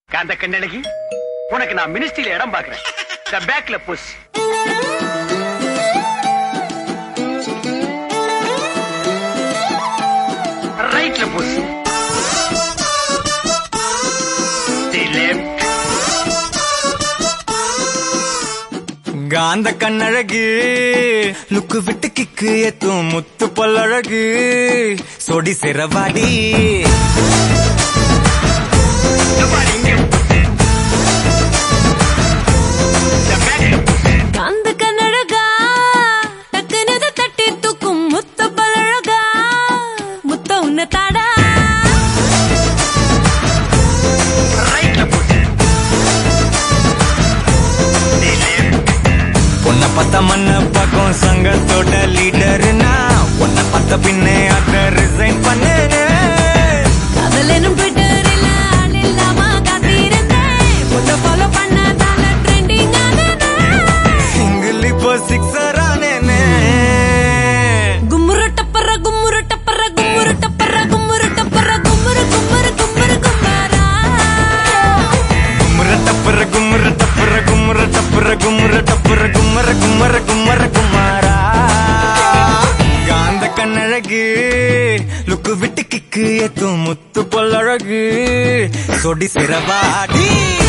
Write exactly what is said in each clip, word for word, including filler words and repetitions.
காந்த கண்ணழகி, உனக்கு நான் மினிஸ்ட்ரியில இடம் பாக்குறேன். இந்த பேக்ல புஷ். ரைட்ல புஷ். காந்த கண்ணழகு லுக்கு விட்டு கிக்கு ஏத்தும் முத்து பல்லழகு சொடி சிறவாடி காந்த கண்ணழகா டக்குனு தட்டி தூக்கும் முத்து பல்லழகா முத்த உன்ன தாடா உன்னை பத்த மண்ண பக்கம் சங்கத்தோட லீடர்னா உன்னை பத்த பின்னே அத ரிசைன் பண்ணு. அதலேனும் ட்விட்டரில் ஆள் இல்லாம காத்திருந்தேன். உன்னை ஃபாலோ பண்ணதால ட்ரெண்டிங் ஆனேனே. சிங்கிள் இப்போ சிக்ஸர் ஆனேனே. கும்முரு டப்பர கும்முரு டப்பர கும்முரு டப்பர கும்முரு டப்பர கும்முரு கும்முரு கும்முரு கும்மாரா. கும்முரு டப்பர கும்முரு டப்பர கும்முரு டப்பர கும்முரு டப்பர கும்மர கும்மர கும்மர குமாரா. காந்த கண்ணழகு லுக்கு விட்டு கிக்கு ஏத்தும் முத்து பொல்லழகு சொடி சிறவாடி.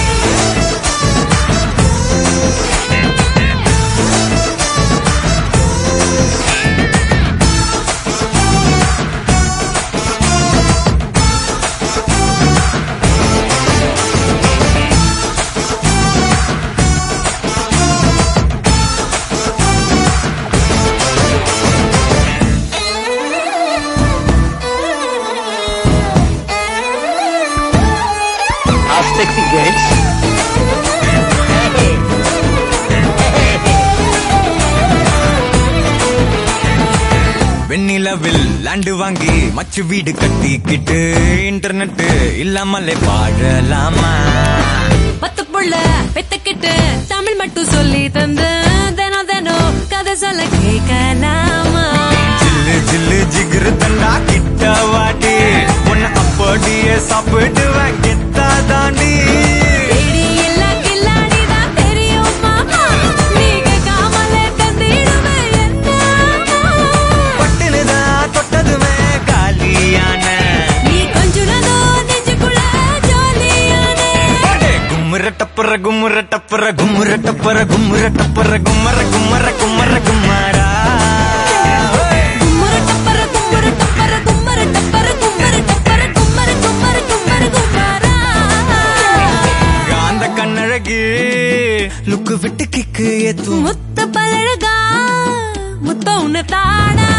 Sexy girls. வெண்ணிலவில் லேண்டு வாங்கி மச்சு வீடு கட்டிக்கிட்டு இன்டர்நெட் இல்லாமலே பாழலாமா. பத்து புள்ள பெத்துக்கிட்டு தமிழ் மட்டும் சொல்லி தந்து தினம் தினம் கதை சொல்ல கேட்கலாமா. ஜில்லு ஜில்லு ஜிகிரு தண்டா கிட்ட வாட்டி உன்னை அப்படியே சாப்பிடுவேன் கெத்தா தாண்டி. தேடி இல்ல கில்லாடிதான் தெரியும் மாமா. நீங்க காமலே தந்திடுவேன் என்ன பட்டுனுதான் தொட்டதுமே காலியான நீ கொஞ்சுனதோ நெஞ்சுக்குள்ள ஜாலியானே. கும்முர டப்பர கும்முர டப்பர கும்முர டப்பர கும்முர டப்பர கும்மர கும்மர கும்மர கும்மாரா. கும்மர டப்பர கும்மர டப்பர கும்மர டப்பர கும்மர டப்பர கும்மர கும்மர கும்மர கும்மாரா. காந்த கண்ணழகு லுக்கு விட்டு கிக்கு ஏத்தும் முத்த பழகா முத்த உன்ன தாடா.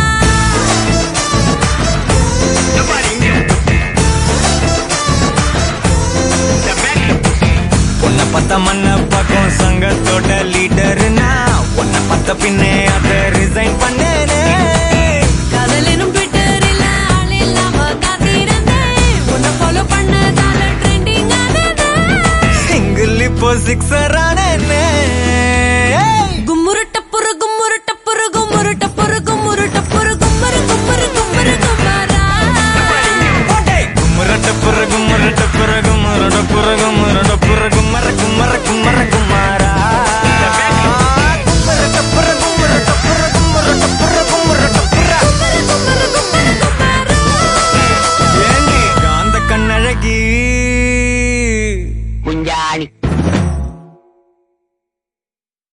உன்னை பத்த மண்ண பக்கம் சங்கத்தோட லீடர்னா உன்னை பத்த பின்னே அத ரிசைன் பண்ணேனே. காதலினும் ட்விட்டரில் ஆள் இல்லாம காத்திருந்தேன். உன்னை ஃபாலோ பண்ணதால ட்ரெண்டிங் ஆனேனே. சிங்கிள் இப்போ சிக்ஸர் ஆனேனே. கும்முரு டப்புரு கும்முரு டப்புரு கும்முரு டப்புரு கும்முரு டப்புரு கும்மரு கும்மரு கும்மரு கும்மாரா. கும்மர டப்புர கும்மர டப்புர கும்மர டப்புர கும்மர டப்புர கும்மர கும்மர கும்மர குமாரா. கும்மர டப்புர கும்மர டப்புர கும்மர டப்புர கும்மர டப்புர கும்மரு கும்மரு கும்மரு கும்மாரா. ஏண்டி காந்த கண்ணழகி குஞ்சாணி.